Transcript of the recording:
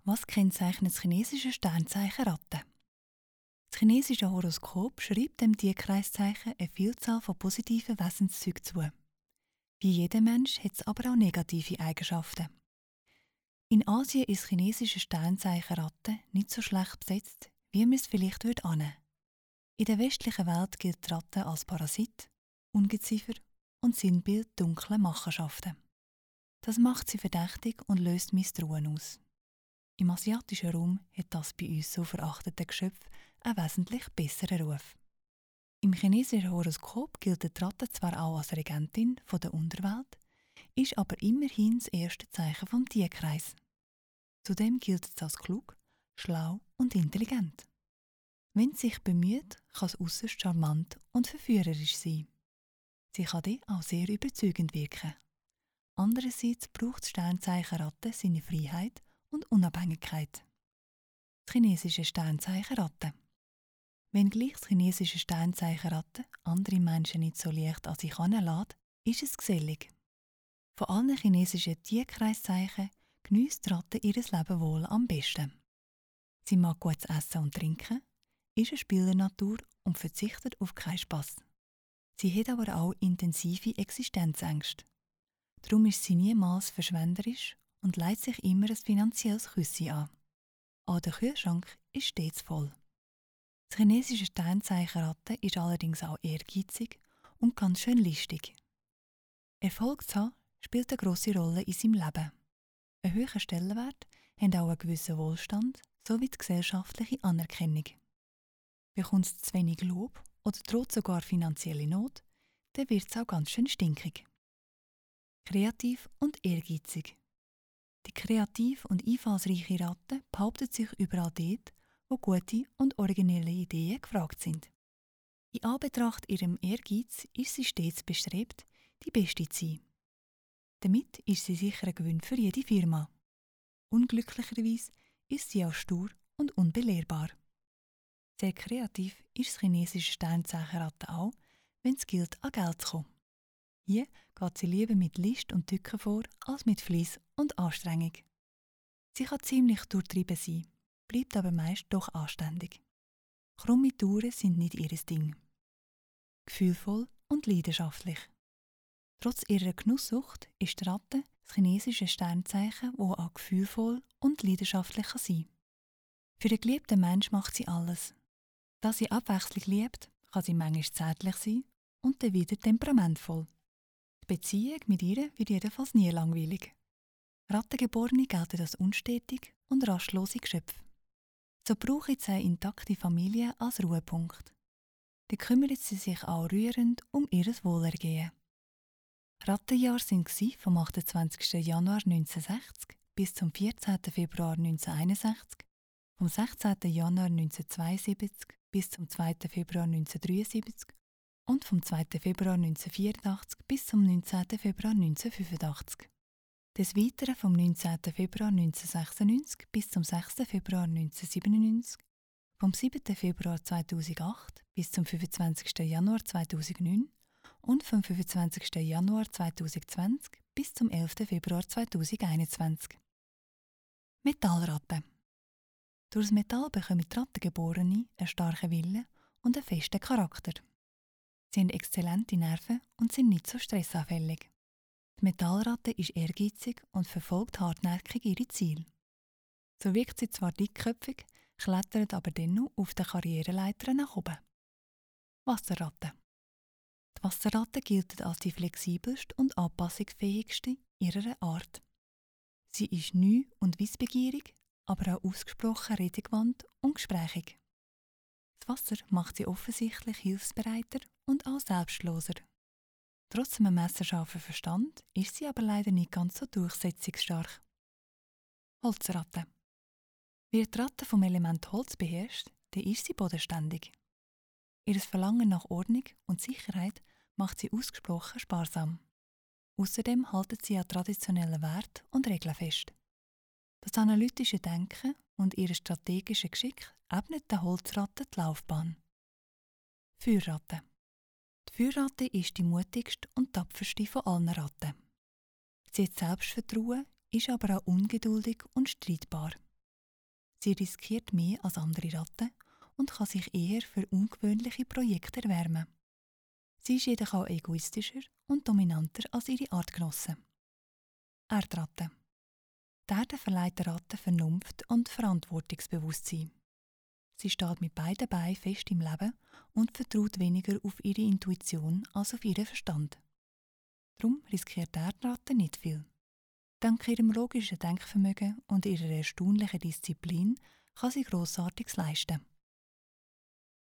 Was kennzeichnet das chinesische Sternzeichen Ratte? Das chinesische Horoskop schreibt dem Tierkreiszeichen eine Vielzahl von positiven Wesenszügen zu. Wie jeder Mensch hat es aber auch negative Eigenschaften. In Asien ist das chinesische Sternzeichen Ratte nicht so schlecht besetzt, wie man es vielleicht annehmen würde. In der westlichen Welt gilt die Ratte als Parasit, Ungeziefer und Sinnbild dunkler Machenschaften. Das macht sie verdächtig und löst Misstrauen aus. Im asiatischen Raum hat das bei uns so verachtete Geschöpf einen wesentlich besseren Ruf. Im chinesischen Horoskop gilt die Ratte zwar auch als Regentin der Unterwelt, ist aber immerhin das erste Zeichen vom Tierkreis. Zudem gilt es als klug, schlau und intelligent. Wenn sie sich bemüht, kann es äusserst charmant und verführerisch sein. Sie kann dann auch sehr überzeugend wirken. Andererseits braucht das Sternzeichen Ratte seine Freiheit und Unabhängigkeit. Das chinesische Sternzeichen Ratte. Wenngleich das chinesische Sternzeichen Ratte andere Menschen nicht so leicht an sich heranlässt, ist es gesellig. Von allen chinesischen Tierkreiszeichen geniesst die Ratte ihr Leben wohl am besten. Sie mag gutes Essen und Trinken, ist eine Spielernatur und verzichtet auf keinen Spass. Sie hat aber auch intensive Existenzängste. Darum ist sie niemals verschwenderisch und leiht sich immer ein finanzielles Küssi an. Auch der Kühlschrank ist stets voll. Das chinesische Sternzeichen Ratte ist allerdings auch ehrgeizig und ganz schön listig. Erfolg zu haben spielt eine grosse Rolle in seinem Leben. Einen hohen Stellenwert haben auch einen gewissen Wohlstand sowie die gesellschaftliche Anerkennung. Bekommt es zu wenig Lob oder droht sogar finanzielle Not, dann wird es auch ganz schön stinkig. Kreativ und ehrgeizig. Die kreativ und einfallsreiche Ratte behauptet sich überall dort, wo gute und originelle Ideen gefragt sind. In Anbetracht ihrem Ehrgeiz ist sie stets bestrebt, die Beste zu sein. Damit ist sie sicher ein Gewinn für jede Firma. Unglücklicherweise ist sie auch stur und unbelehrbar. Sehr kreativ ist das chinesische Sternzeichen Ratte auch, wenn es gilt, an Geld zu kommen. Hier geht sie lieber mit List und Tücke vor, als mit Fleiss und Anstrengung. Sie kann ziemlich durchtrieben sein, bleibt aber meist doch anständig. Krumme Touren sind nicht ihr Ding. Gefühlvoll und leidenschaftlich. Trotz ihrer Genusssucht ist die Ratte das chinesische Sternzeichen, das auch gefühlvoll und leidenschaftlich sein kann. Für den geliebten Mensch macht sie alles. Da sie Abwechslung liebt, kann sie manchmal zärtlich sein und dann wieder temperamentvoll. Die Beziehung mit ihr wird jedenfalls nie langweilig. Rattengeborene gelten als unstetig und rastlose Geschöpfe. So brauchen sie eine intakte Familie als Ruhepunkt. Da kümmert sie sich auch rührend um ihr Wohlergehen. Rattenjahre waren vom 28. Januar 1960 bis zum 14. Februar 1961, vom 16. Januar 1972 bis zum 2. Februar 1973 und vom 2. Februar 1984 bis zum 19. Februar 1985. Des Weiteren vom 19. Februar 1996 bis zum 6. Februar 1997, vom 7. Februar 2008 bis zum 25. Januar 2009 und vom 25. Januar 2020 bis zum 11. Februar 2021. Metallratte. Durch das Metall bekommen die Rattengeborene einen starken Willen und einen festen Charakter. Sie haben exzellente Nerven und sind nicht so stressanfällig. Die Metallratte ist ehrgeizig und verfolgt hartnäckig ihre Ziele. So wirkt sie zwar dickköpfig, klettert aber dennoch auf der Karriereleiter nach oben. Wasserratte. Die Wasserratte gilt als die flexibelste und anpassungsfähigste ihrer Art. Sie ist neu und wissbegierig, aber auch ausgesprochen redegewandt und gesprächig. Das Wasser macht sie offensichtlich hilfsbereiter und auch selbstloser. Trotz einem messerscharfen Verstand ist sie aber leider nicht ganz so durchsetzungsstark. Holzratte. Wer die Ratte vom Element Holz beherrscht, dann ist sie bodenständig. Ihr Verlangen nach Ordnung und Sicherheit macht sie ausgesprochen sparsam. Außerdem halten sie an traditionellen Werten und Regeln fest. Das analytische Denken und ihr strategisches Geschick ebnet der Holzratte die Laufbahn. Feuerratte. Die Feuerratte ist die mutigste und tapferste von allen Ratten. Sie hat Selbstvertrauen, ist aber auch ungeduldig und streitbar. Sie riskiert mehr als andere Ratten und kann sich eher für ungewöhnliche Projekte erwärmen. Sie ist jedoch auch egoistischer und dominanter als ihre Artgenossen. Erdratte. Die Erde verleiht der Ratte Vernunft und Verantwortungsbewusstsein. Sie steht mit beiden Beinen fest im Leben und vertraut weniger auf ihre Intuition als auf ihren Verstand. Darum riskiert die Erdratte nicht viel. Dank ihrem logischen Denkvermögen und ihrer erstaunlichen Disziplin kann sie Grossartiges leisten.